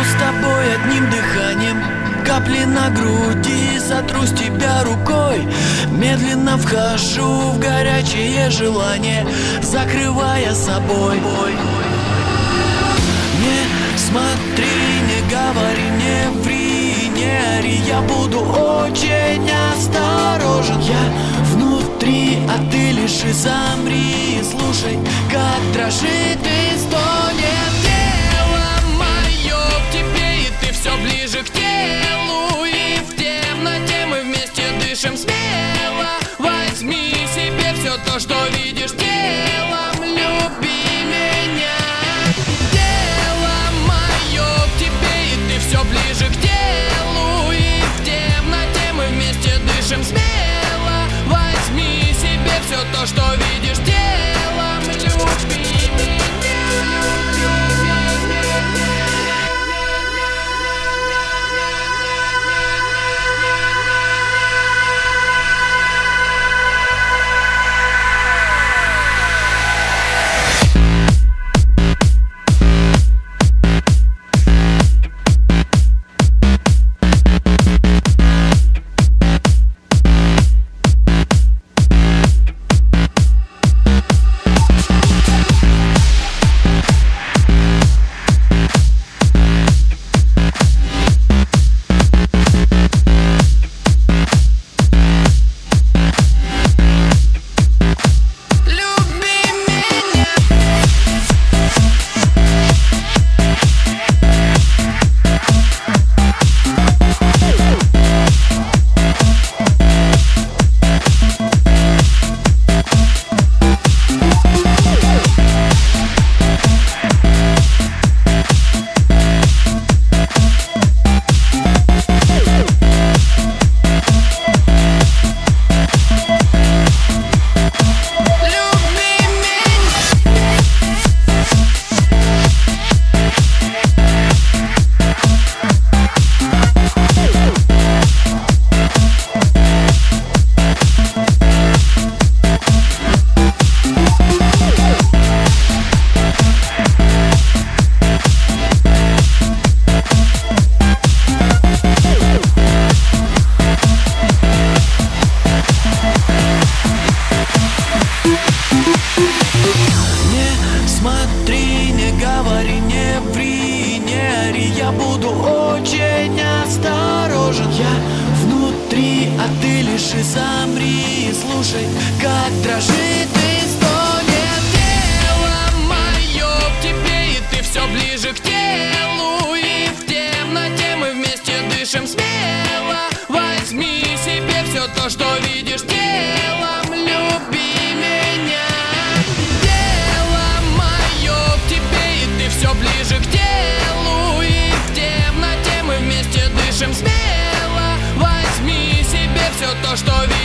с тобой одним дыханием, капли на груди, сотру с тебя рукой. Медленно вхожу в горячее желание, закрывая собой. Не смотри, не говори, не ври, не ори, я буду очень осторожен. Я внутри, а ты лишь и замри. Слушай, как дрожит и стонет тело мое к тебе, и ты все ближе к телу. И в темноте мы вместе дышим смело. Возьми себе все то, что видишь телом, люби меня. Тело мое к тебе, и ты все ближе к телу. И в темноте мы вместе дышим смело. Возьми себе все то, что видишь телом, люби меня. Я буду очень осторожен. Я внутри, а ты лишь и замри. Слушай, как дрожит и стонет тело мое к тебе, и ты все ближе к телу. И в темноте мы вместе дышим смело. Возьми себе все то, что видишь телом, люби меня. Тело мое к тебе, и ты все ближе к телу. Вместе дышим смело. Возьми себе все то, что видишь.